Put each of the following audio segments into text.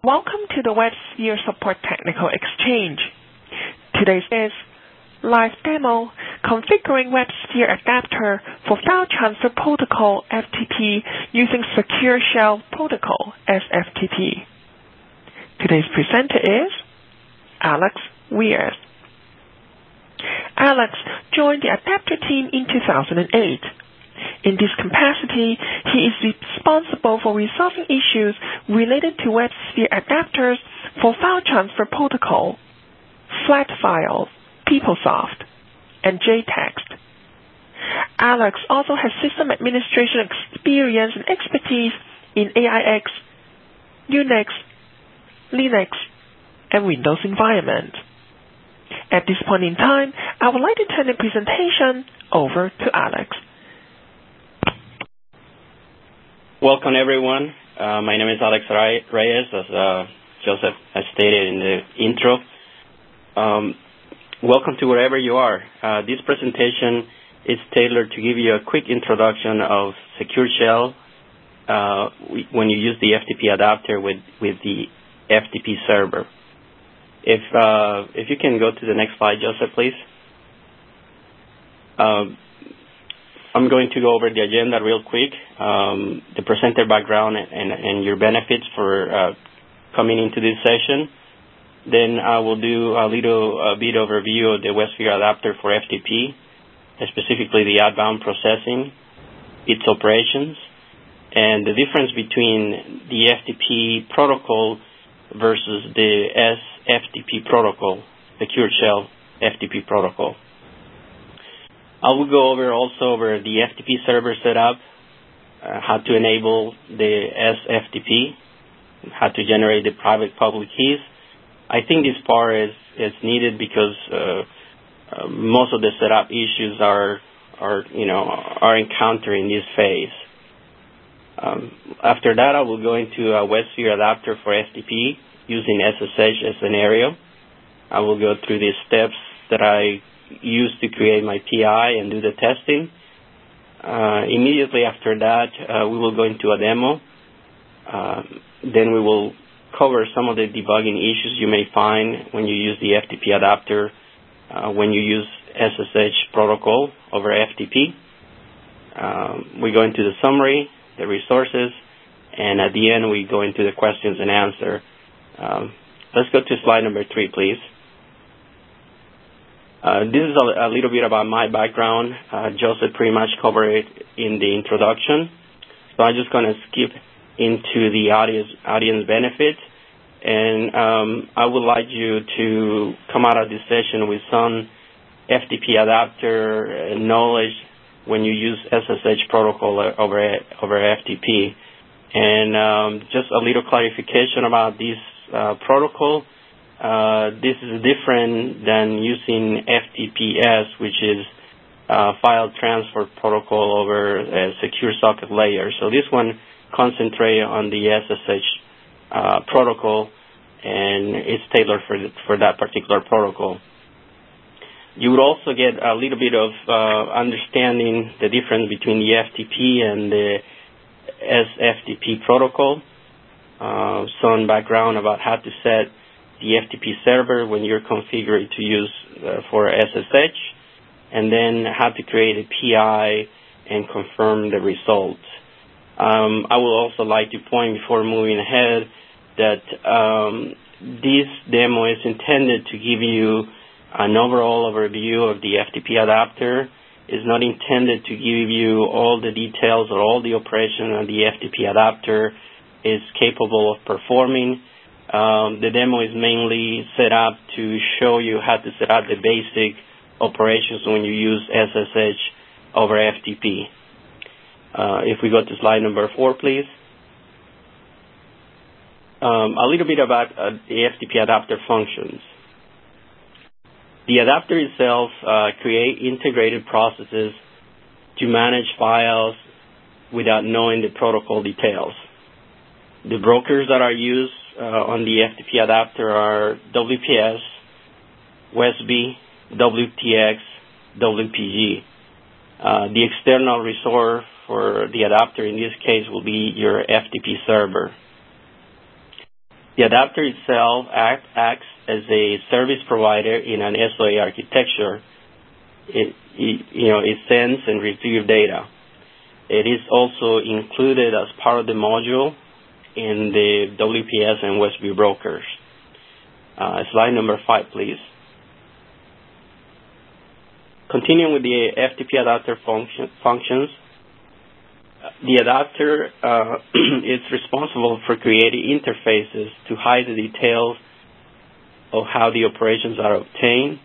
Welcome to the WebSphere Support Technical Exchange. Today's is live demo configuring WebSphere adapter for File Transfer Protocol FTP using Secure Shell Protocol SFTP. Today's presenter is Alex Weers. Alex joined the adapter team in 2008. In this capacity, he is responsible for resolving issues related to WebSphere adapters for File Transfer Protocol, flat files, PeopleSoft, and JText. Alex also has system administration experience and expertise in AIX, Unix, Linux, and Windows environment. At this point in time, I would like to turn the presentation over to Alex. Welcome, everyone. My name is Alex Reyes, as Joseph has stated in the intro. Welcome to wherever you are. This presentation is tailored to give you a quick introduction of Secure Shell when you use the FTP adapter with the FTP server. If you can go to the next slide, Joseph, please. I'm going to go over the agenda real quick, the presenter background and your benefits for coming into this session. Then I will do a little bit overview of the WebSphere adapter for FTP, specifically the outbound processing, its operations, and the difference between the FTP protocol versus the SFTP protocol, Secure Shell FTP protocol. I will go over the FTP server setup, how to enable the SFTP, how to generate the private public keys. I think this part is needed because most of the setup issues are encountered in this phase. After that, I will go into a WebSphere adapter for FTP using SSH as scenario. I will go through the steps that I use to create my PI and do the testing. Immediately after that, we will go into a demo. Then we will cover some of the debugging issues you may find when you use the FTP adapter, when you use SSH protocol over FTP. We go into the summary, the resources, and at the end we go into the questions and answer. Let's go to slide number 3, please. This is a little bit about my background. Joseph pretty much covered it in the introduction. So I'm just going to skip into the audience benefits. And I would like you to come out of this session with some FTP adapter knowledge when you use SSH protocol over FTP. And just a little clarification about this protocol. This is different than using FTPS, which is file transfer protocol over a secure socket layer. So this one concentrates on the SSH protocol, and it's tailored for that particular protocol. You would also get a little bit of understanding the difference between the FTP and the SFTP protocol, some background about how to set the FTP server when you're configured to use for SSH, and then how to create a PI and confirm the results. I would also like to point before moving ahead that this demo is intended to give you an overall overview of the FTP adapter. It's not intended to give you all the details or all the operation of the FTP adapter is capable of performing. The demo is mainly set up to show you how to set up the basic operations when you use SSH over FTP. If we go to slide number 4, please. A little bit about the FTP adapter functions. The adapter itself creates integrated processes to manage files without knowing the protocol details. The brokers that are used on the FTP adapter are WPS, WESB, WTX, WPG. The external resource for the adapter in this case will be your FTP server. The adapter itself acts as a service provider in an SOA architecture. It sends and retrieves data. It is also included as part of the module in the WPS and Westview brokers. Slide number 5, please. Continuing with the FTP adapter functions, the adapter is responsible for creating interfaces to hide the details of how the operations are obtained.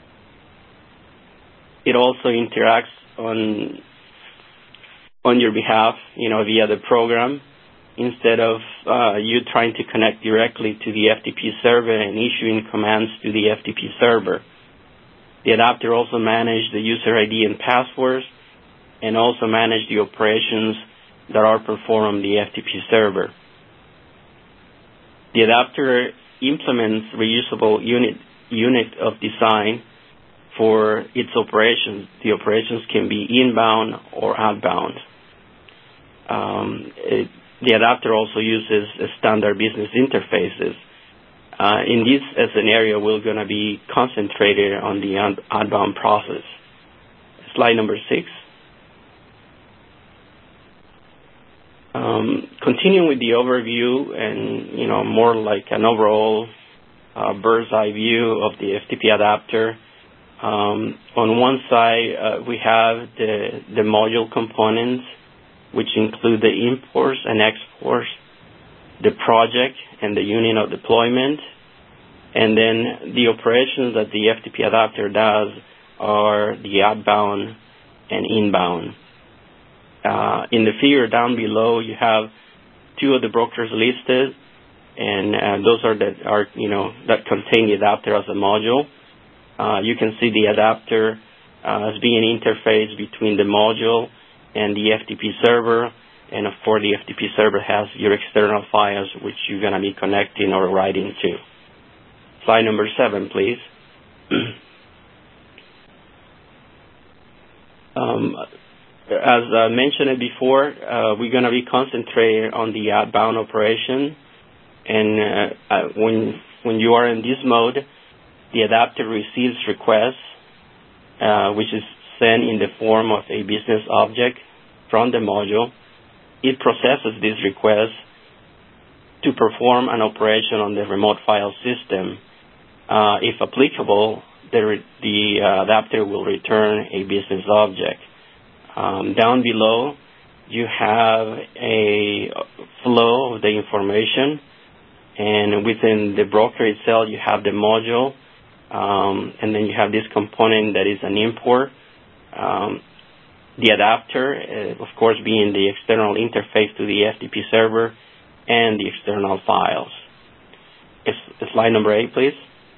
It also interacts on your behalf, via the program, instead of you trying to connect directly to the FTP server and issuing commands to the FTP server. The adapter also manages the user ID and passwords, and also manage the operations that are performed on the FTP server. The adapter implements reusable unit of design for its operations. The operations can be inbound or outbound. The adapter also uses standard business interfaces. In this as an area, we're going to be concentrated on the outbound process. Slide number 6. Continuing with the overview and, more like an overall bird's eye view of the FTP adapter. On one side, we have the module components, which include the imports and exports, the project and the unit of deployment, and then the operations that the FTP adapter does are the outbound and inbound. In the figure down below, you have 2 of the brokers listed, and those that contain the adapter as a module. You can see the adapter as being an interface between the module and the FTP server, and of course the FTP server has your external files which you're going to be connecting or writing to. Slide number 7, please. As I mentioned before, we're going to be concentrating on the outbound operation, and when you are in this mode, the adapter receives requests, which is sent in the form of a business object from the module. It processes this request to perform an operation on the remote file system. If applicable, the adapter will return a business object. Down below, you have a flow of the information, and within the broker itself, you have the module, and then you have this component that is an import. The adapter, of course, being the external interface to the FTP server and the external files. Slide number 8, please.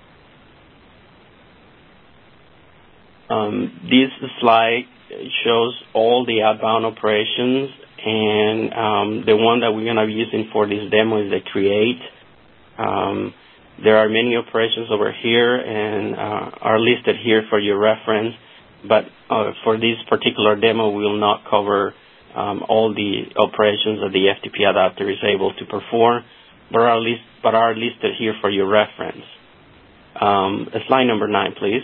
This slide shows all the outbound operations, and the one that we're going to be using for this demo is the create. There are many operations over here and are listed here for your reference, but for this particular demo, we will not cover all the operations that the FTP adapter is able to perform, but are listed here for your reference. Slide number 9, please.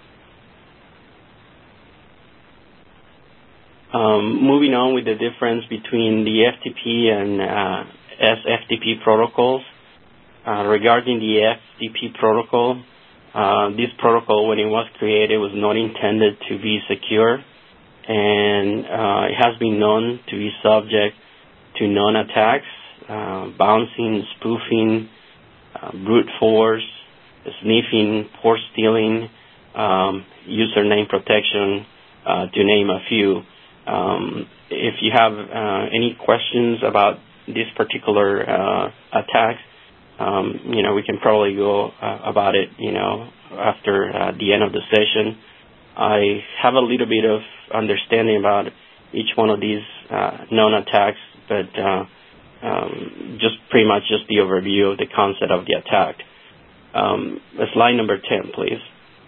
Moving on with the difference between the FTP and SFTP protocols. Regarding the FTP protocol, this protocol, when it was created, was not intended to be secure, and it has been known to be subject to known attacks, bouncing, spoofing, brute force, sniffing, port stealing, username protection, to name a few. If you have any questions about this particular attack, we can probably go about it, after the end of the session. I have a little bit of understanding about each one of these known attacks, but just pretty much just the overview of the concept of the attack. Slide number 10, please.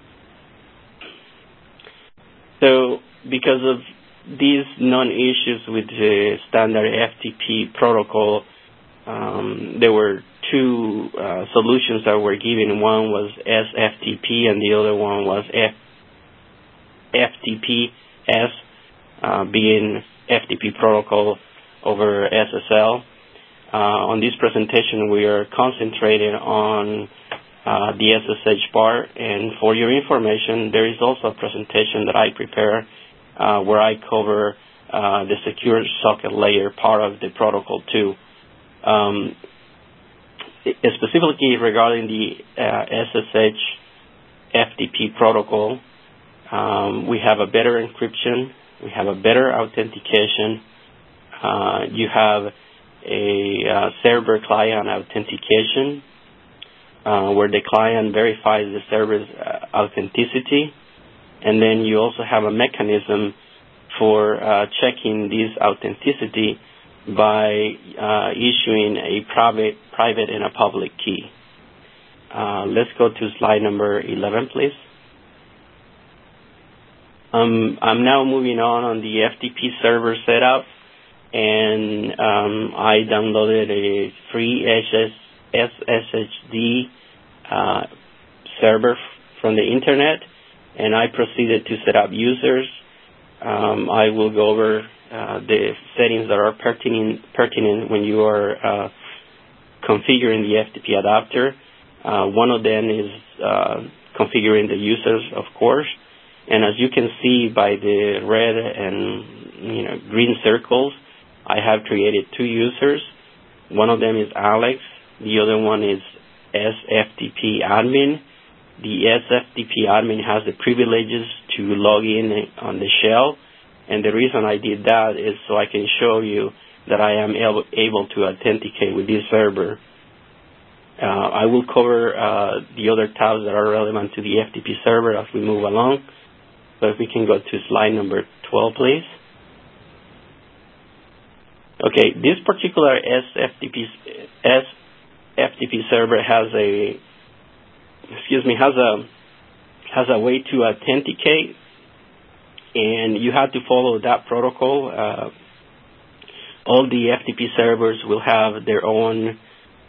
So because of these known issues with the standard FTP protocol, there were two solutions that were given. One was SFTP and the other one was FTPS, being FTP protocol over SSL. On this presentation, we are concentrating on the SSH part, and for your information, there is also a presentation that I prepare where I cover the secure socket layer part of the protocol too. Specifically regarding the SSH FTP protocol, we have a better encryption, we have a better authentication, you have a server client authentication where the client verifies the server's authenticity, and then you also have a mechanism for checking this authenticity by issuing a private and a public key. Let's go to slide number 11, please. I'm now moving on the FTP server setup, and I downloaded a free SSHD server from the internet, and I proceeded to set up users. I will go over the settings that are pertinent when you are configuring the FTP adapter. One of them is configuring the users, of course. And as you can see by the red and green circles, I have created two users. One of them is Alex. The other one is SFTP admin. The SFTP admin has the privileges to log in on the shell, and the reason I did that is so I can show you that I am able to authenticate with this server. I will cover the other tabs that are relevant to the FTP server as we move along, but if we can go to slide number 12, please. Okay, this particular SFTP server has a way to authenticate, and you have to follow that protocol. All the FTP servers will have their own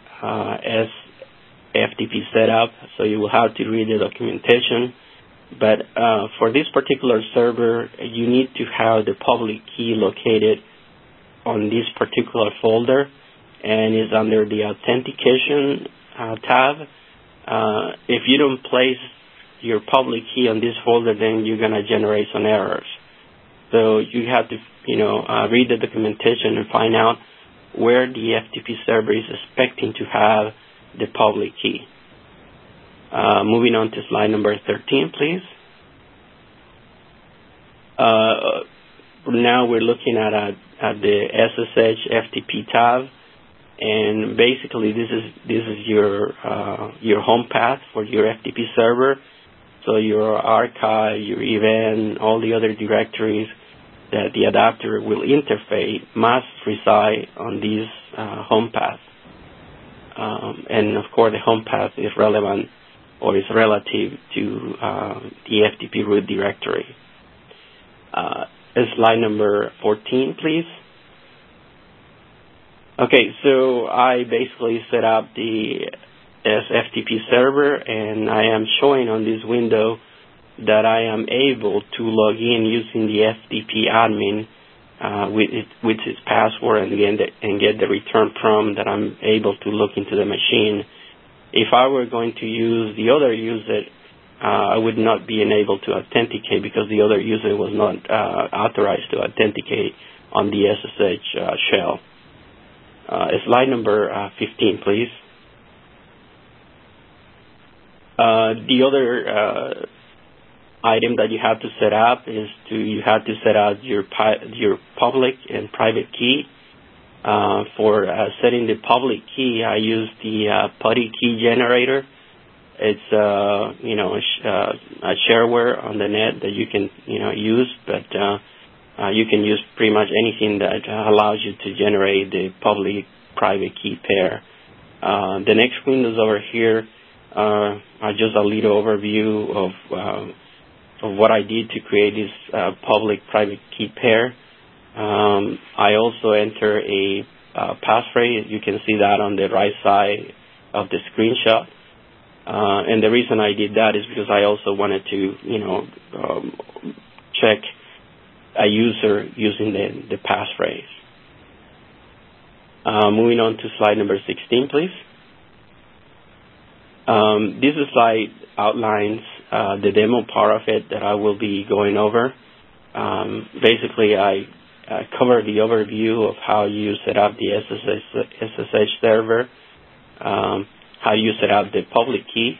SFTP setup, so you will have to read the documentation. But for this particular server, you need to have the public key located on this particular folder, and is under the authentication tab. If you don't place your public key on this folder, then you're going to generate some errors. So you have to, read the documentation and find out where the FTP server is expecting to have the public key. Moving on to slide number 13, please. Now we're looking at the SSH FTP tab. And basically, this is your home path for your FTP server. So your archive, your event, all the other directories that the adapter will interface must reside on this home path. And of course, the home path is relevant or is relative to the FTP root directory. Slide number 14, please. Okay, so I basically set up the SFTP server, and I am showing on this window that I am able to log in using the FTP admin with its password and get the return prompt that I'm able to look into the machine. If I were going to use the other user, I would not be able to authenticate because the other user was not authorized to authenticate on the SSH shell. Slide number 15, please. The other item that you have to set up is you have to set out your public and private key. For setting the public key, I use the PuTTY key generator. It's a shareware on the net that you can use, but you can use pretty much anything that allows you to generate the public-private key pair. The next windows over here are just a little overview of what I did to create this public-private key pair. I also enter a passphrase. You can see that on the right side of the screenshot. And the reason I did that is because I also wanted to, check a user using the passphrase. Moving on to slide number 16, please. This slide outlines the demo part of it that I will be going over. Basically, I cover the overview of how you set up the SSH server, how you set up the public key.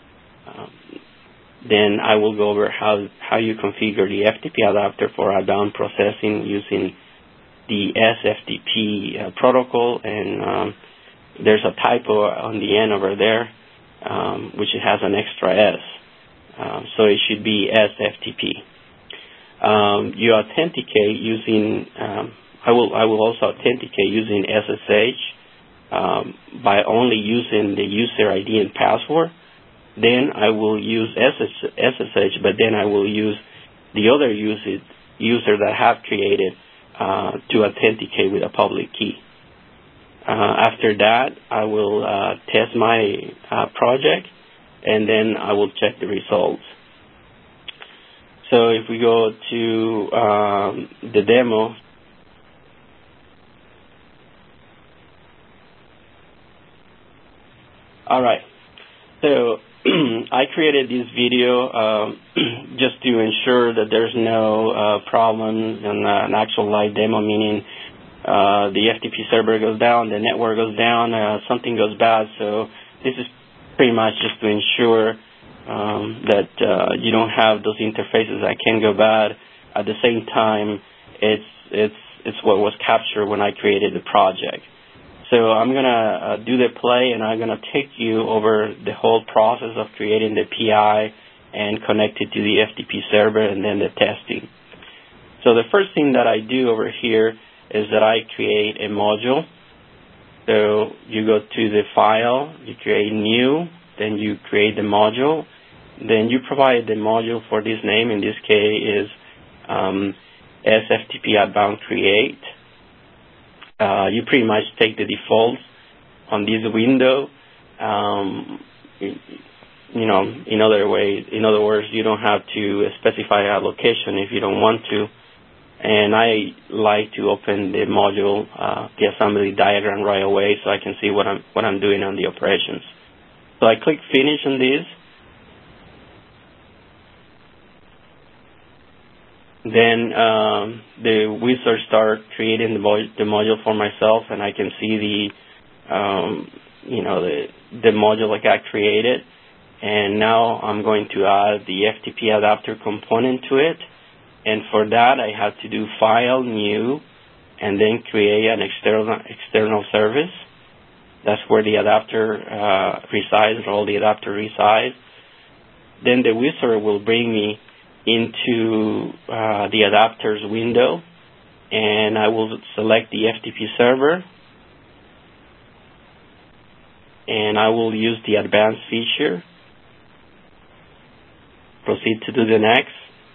Then I will go over how you configure the FTP adapter for outbound processing using the SFTP protocol, and there's a typo on the end over there, which has an extra S. So it should be SFTP. You authenticate using, I will also authenticate using SSH by only using the user ID and password. Then I will use SSH, but then I will use the other user that I have created to authenticate with a public key. After that, I will test my project, and then I will check the results. So if we go to the demo, all right. So I created this video just to ensure that there's no problems in an actual live demo, meaning the FTP server goes down, the network goes down, something goes bad. So this is pretty much just to ensure that you don't have those interfaces that can go bad. At the same time, it's what was captured when I created the project. So I'm going to do the play, and I'm going to take you over the whole process of creating the PI and connect it to the FTP server and then the testing. So the first thing that I do over here is that I create a module. So you go to the file, you create new, then you create the module. Then you provide the module for this name. In this case is SFTP Outbound Create. You pretty much take the defaults on this window. In other words, you don't have to specify a location if you don't want to. And I like to open the module, the assembly diagram right away, so I can see what I'm doing on the operations. So I click Finish on this. Then the wizard starts creating the module for myself, and I can see the module I got created. And now I'm going to add the FTP adapter component to it. And for that, I have to do File, New, and then create an external service. That's where the adapter resides, or all the adapter resides. Then the wizard will bring me into the adapters window, and I will select the FTP server, and I will use the advanced feature. Proceed to do the next.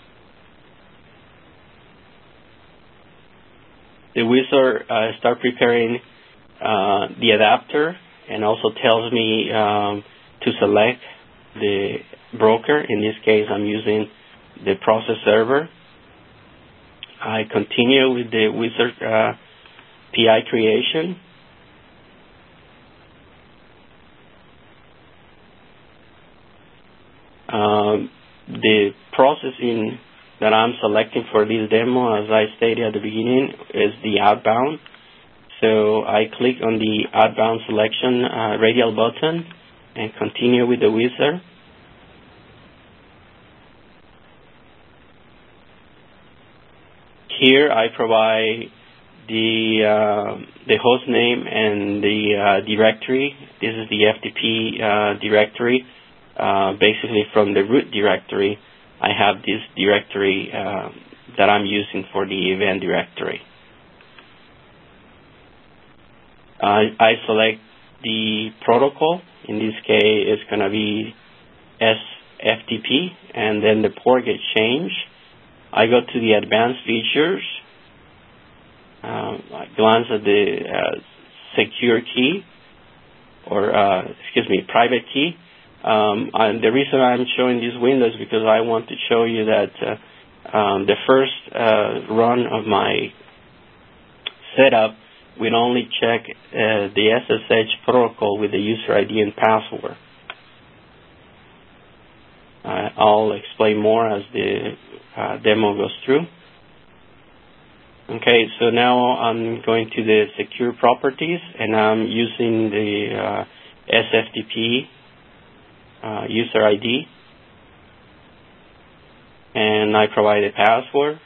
The wizard start preparing the adapter, and also tells me to select the broker. In this case, I'm using the process server. I continue with the wizard PI creation. The processing that I'm selecting for this demo, as I stated at the beginning, is the outbound. So I click on the outbound selection radial button and continue with the wizard. Here I provide the host name and the directory. This is the FTP directory. Basically, from the root directory, I have this directory that I'm using for the event directory. I select the protocol. In this case, it's going to be SFTP, and then the port gets changed. I go to the advanced features. I glance at the secure key. private key. And the reason I'm showing this window is because I want to show you that the first run of my setup will only check the SSH protocol with the user ID and password. I'll explain more as the demo goes through. Okay, so now I'm going to the secure properties, and I'm using the SFTP user ID, and I provide a password.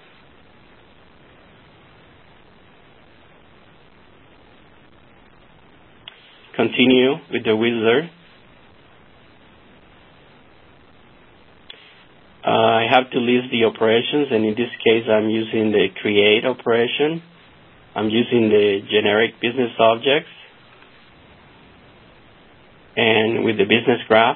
Continue with the wizard. I have to list the operations, and in this case I'm using the create operation. I'm using the generic business objects and with the business graph.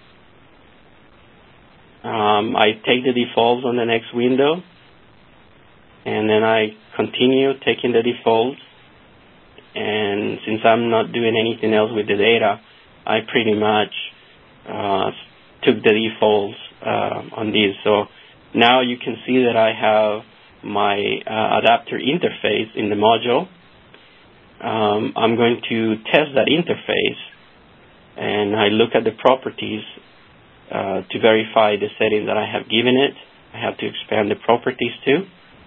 I take the defaults on the next window, and then I continue taking the defaults, and since I'm not doing anything else with the data, I pretty much took the defaults on these. So now you can see that I have my adapter interface in the module. I'm going to test that interface, and I look at the properties to verify the setting that I have given it. I have to expand the properties too.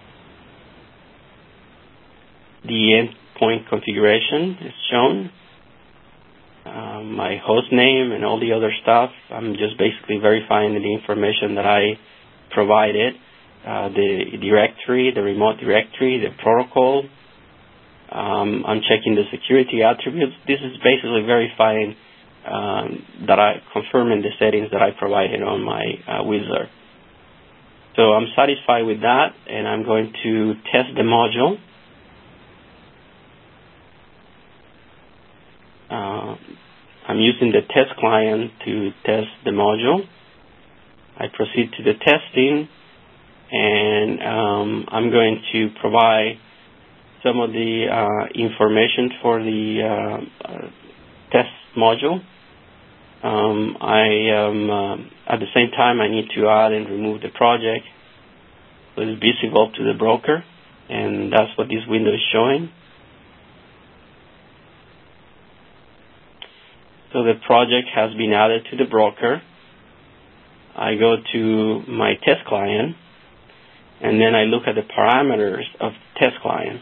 The endpoint configuration is shown. My host name and all the other stuff, I'm just basically verifying the information that I provided. The directory, the remote directory, the protocol. I'm checking the security attributes. This is basically verifying that I confirming the settings that I provided on my wizard. So I'm satisfied with that, and I'm going to test the module. I'm using the test client to test the module. I proceed to the testing, and I'm going to provide some of the information for the test module. At the same time, I need to add and remove the project. So it's visible to the broker, and that's what this window is showing. So the project has been added to the broker. I go to my test client, and then I look at the parameters of the test client.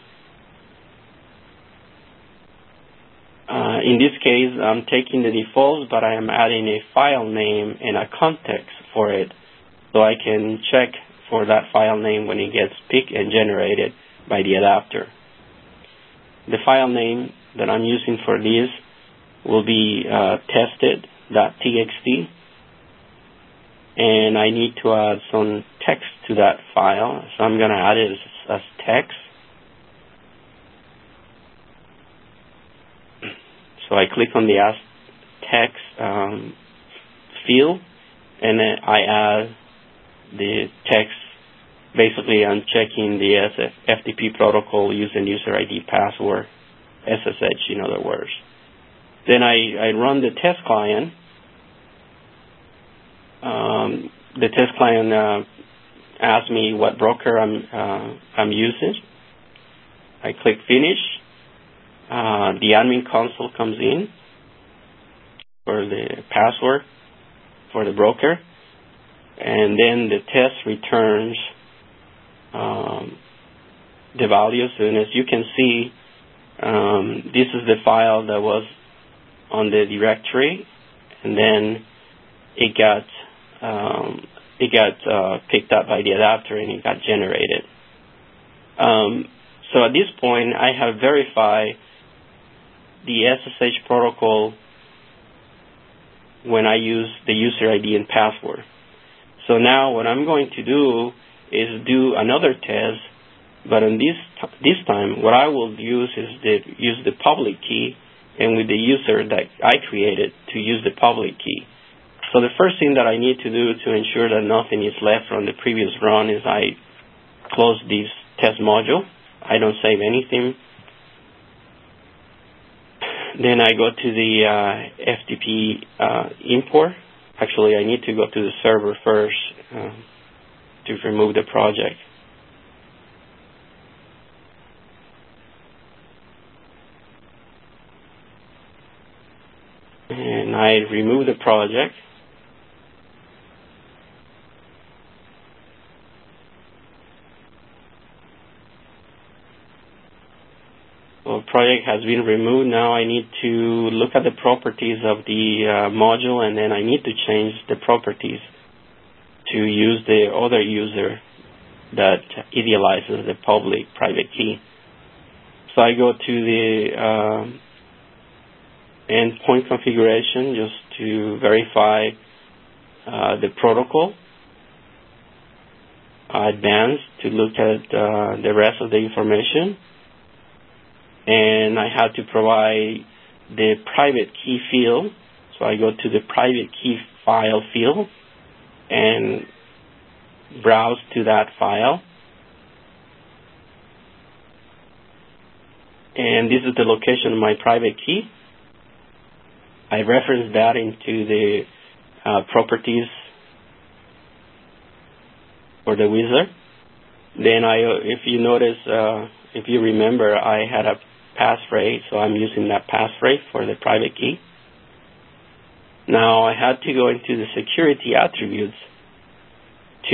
In this case, I'm taking the defaults, but I am adding a file name and a context for it, so I can check for that file name when it gets picked and generated by the adapter. The file name that I'm using for this will be tested.txt, and I need to add some text to that file, so I'm going to add it as text. So I click on the Add Text field, and then I add the text. Basically, I'm checking the FTP protocol using user ID, password, SSH, in other words. Then I run the test client. The test client asks me what broker I'm using. I click Finish. The admin console comes in for the password for the broker, and then the test returns the values. And as you can see, this is the file that was on the directory, and then it got picked up by the adapter and it got generated. So at this point, I have verified the SSH protocol when I use the user ID and password. So now what I'm going to do is do another test, but on this time, what I will use is use the public key, and with the user that I created to use the public key. So the first thing that I need to do to ensure that nothing is left from the previous run is I close this test module. I don't save anything. Then I go to the FTP import. Actually, I need to go to the server first to remove the project. And I remove the project. So the project has been removed. Now I need to look at the properties of the module, and then I need to change the properties to use the other user that idealizes the public-private key. So I go to the endpoint configuration just to verify the protocol. I advance to look at the rest of the information. And I have to provide the private key field. So I go to the private key file field and browse to that file. And this is the location of my private key. I reference that into the properties for the wizard. Then if you notice, if you remember, I had a passphrase, so I'm using that passphrase for the private key. Now I had to go into the security attributes to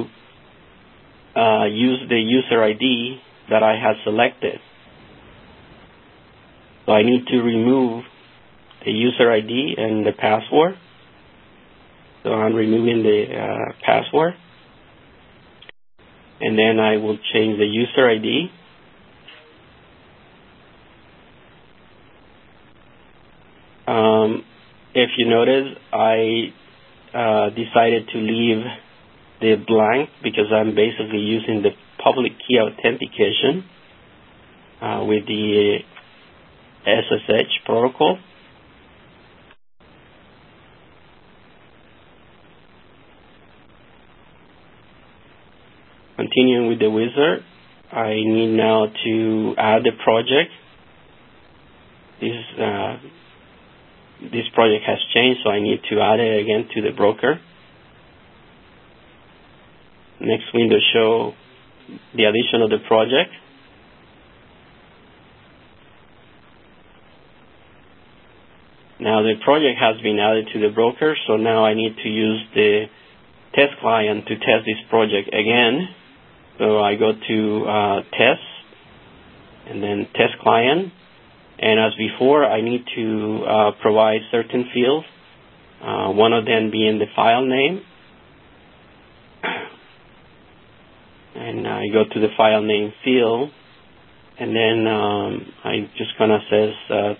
use the user ID that I had selected. So I need to remove the user ID and the password. So I'm removing the password. And then I will change the user ID. If you notice, I decided to leave the blank because I'm basically using the public key authentication with the SSH protocol. Continuing with the wizard, I need now to add the project. This project has changed, so I need to add it again to the broker. Next window shows the addition of the project. Now the project has been added to the broker, so now I need to use the test client to test this project again. So I go to test, and then test client. And as before, I need to provide certain fields, one of them being the file name. And I go to the file name field, and then I just gonna says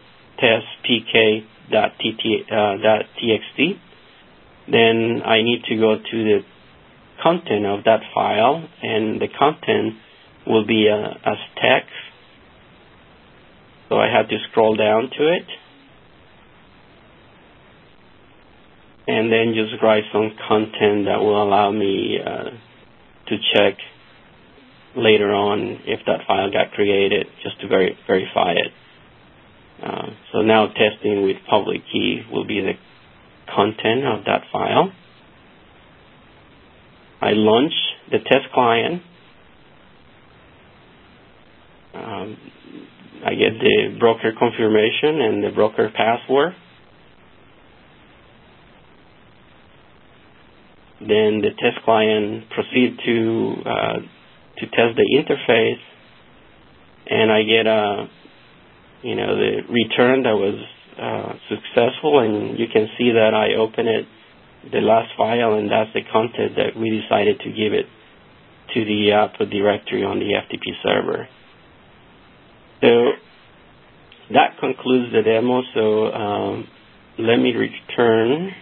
testpk.txt. Then I need to go to the content of that file, and the content will be as text. So I have to scroll down to it, and then just write some content that will allow me to check later on if that file got created, just to verify it. So now testing with public key will be the content of that file. I launch the test client. I get the broker confirmation and the broker password. Then the test client proceeds to test the interface, and I get the return that was successful, and you can see that I open it, the last file, and that's the content that we decided to give it to the output directory on the FTP server. So that concludes the demo. So let me return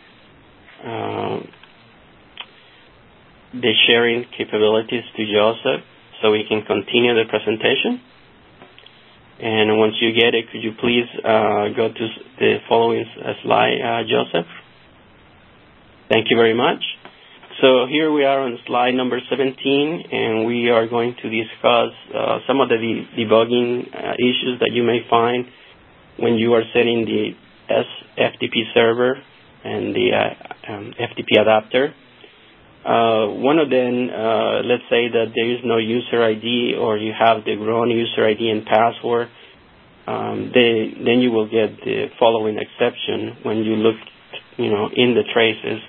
the sharing capabilities to Joseph so we can continue the presentation. And once you get it, could you please go to the following slide, Joseph? Thank you very much. So here we are on slide number 17, and we are going to discuss some of the debugging issues that you may find when you are setting the FTP server and the FTP adapter. One of them, let's say that there is no user ID, or you have the wrong user ID and password, then you will get the following exception when you look, in the traces.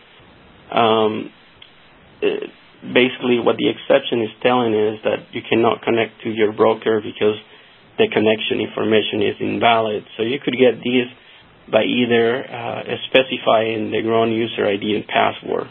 Basically, what the exception is telling is that you cannot connect to your broker because the connection information is invalid. So you could get these by either specifying the wrong user ID and password.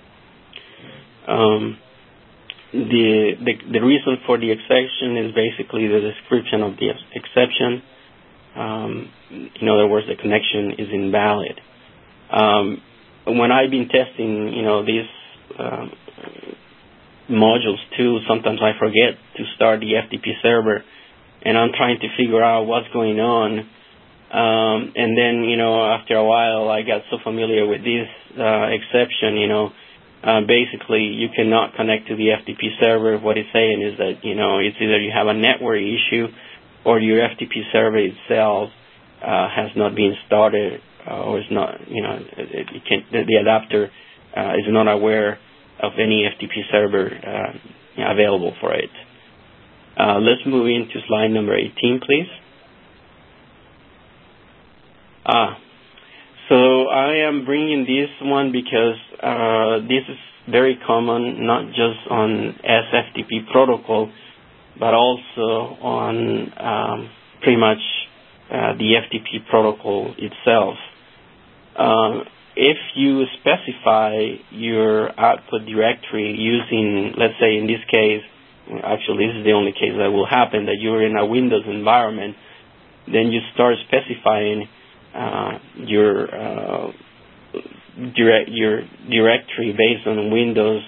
The reason for the exception is basically the description of the exception. In other words, the connection is invalid. When I've been testing, these modules too, sometimes I forget to start the FTP server, and I'm trying to figure out what's going on. And then, after a while, I got so familiar with this exception, basically, you cannot connect to the FTP server. What it's saying is that, it's either you have a network issue or your FTP server itself has not been started, or is not, the adapter is not aware of any FTP server available for it. Let's move into slide number 18, please. So I am bringing this one because this is very common, not just on SFTP protocol, but also on pretty much the FTP protocol itself. If you specify your output directory using, let's say in this case, actually this is the only case that will happen, that you're in a Windows environment, then you start specifying your directory based on Windows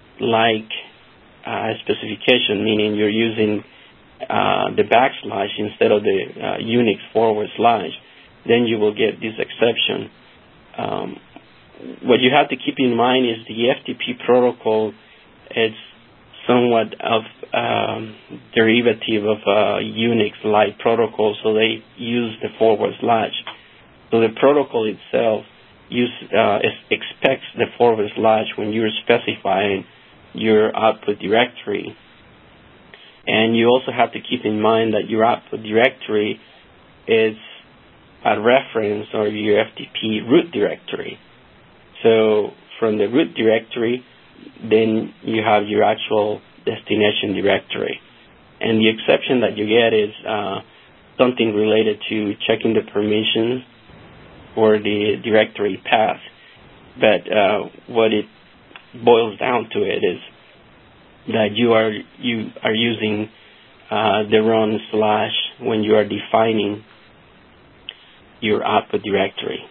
specification, meaning you're using the backslash instead of the Unix /, then you will get this exception. What you have to keep in mind is the FTP protocol is somewhat of derivative of Unix-like protocol, so they use the /. So the protocol itself expects the / when you're specifying your output directory. And you also have to keep in mind that your output directory is a reference or your FTP root directory. So from the root directory, then you have your actual destination directory. And the exception that you get is something related to checking the permissions for the directory path. But what it boils down to it is that you are using the wrong / when you are defining your output directory.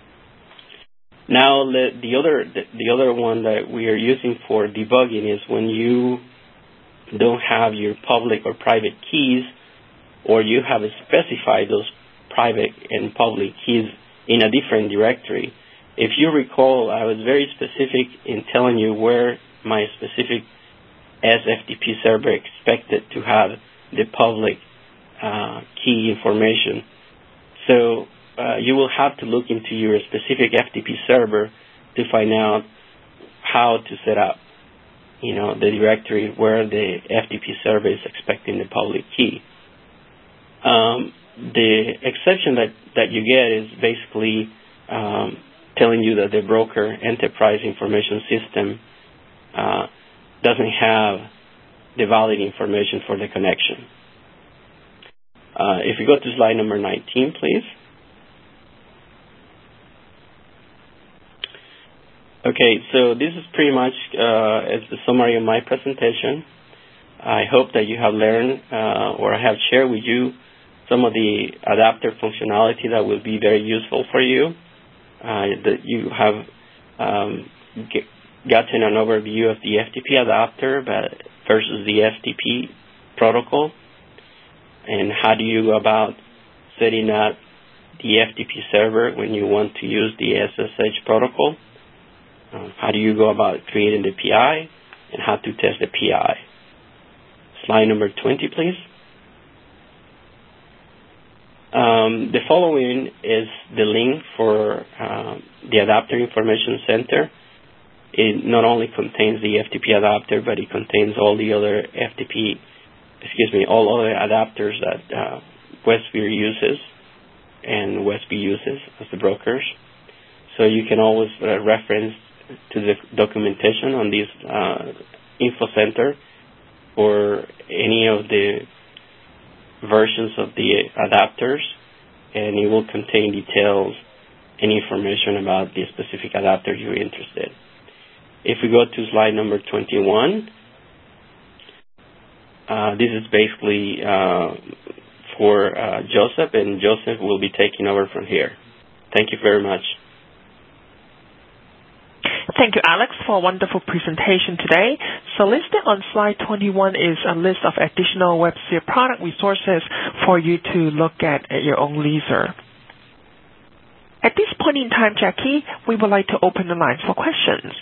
Now, the other one that we are using for debugging is when you don't have your public or private keys, or you have specified those private and public keys in a different directory. If you recall, I was very specific in telling you where my specific SFTP server expected to have the public key information. So you will have to look into your specific FTP server to find out how to set up, the directory where the FTP server is expecting the public key. The exception that you get is basically telling you that the broker enterprise information system doesn't have the valid information for the connection. If you go to slide number 19, please. Okay, so this is pretty much as the summary of my presentation. I hope that you have learned or I have shared with you some of the adapter functionality that will be very useful for you. That you have gotten an overview of the FTP adapter versus the FTP protocol, and how do you go about setting up the FTP server when you want to use the SSH protocol. How do you go about creating the PI, and how to test the PI. Slide number 20, please. The following is the link for the Adapter Information Center. It not only contains the FTP adapter, but it contains all the other all other adapters that Westsphere uses and Westby uses as the brokers. So you can always reference to the documentation on this info center for any of the versions of the adapters, and it will contain details and information about the specific adapter you're interested in. If we go to slide number 21, this is basically for Joseph, and Joseph will be taking over from here. Thank you very much. Thank you, Alex, for a wonderful presentation today. So listed on slide 21 is a list of additional WebSphere product resources for you to look at your own leisure. At this point in time, Jackie, we would like to open the line for questions.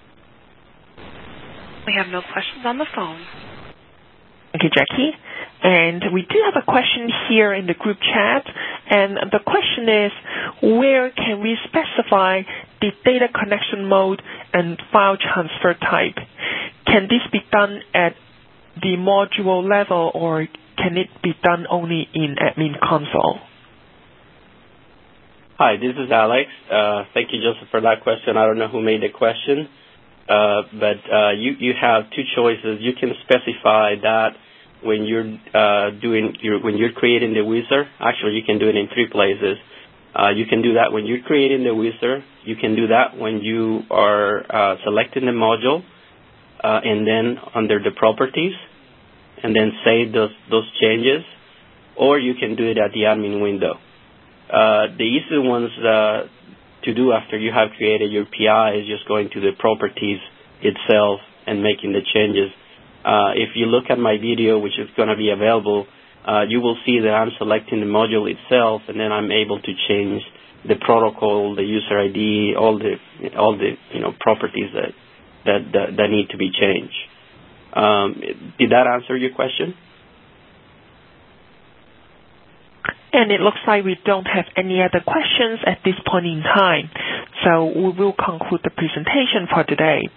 We have no questions on the phone. Thank you, Jackie. And we do have a question here in the group chat, and the question is, where can we specify the data connection mode and file transfer type? Can this be done at the module level, or can it be done only in admin console? Hi, this is Alex. Thank you, Joseph, for that question. I don't know who made the question, but you have two choices. You can specify that when you're when you're creating the wizard. Actually, you can do it in three places. You can do that when you're creating the wizard. You can do that when you are selecting the module, and then under the properties, and then save those changes. Or you can do it at the admin window. The easy ones to do after you have created your PI is just going to the properties itself and making the changes. If you look at my video, which is going to be available, you will see that I'm selecting the module itself, and then I'm able to change the protocol, the user ID, all the properties that need to be changed. Did that answer your question? And it looks like we don't have any other questions at this point in time. So we will conclude the presentation for today.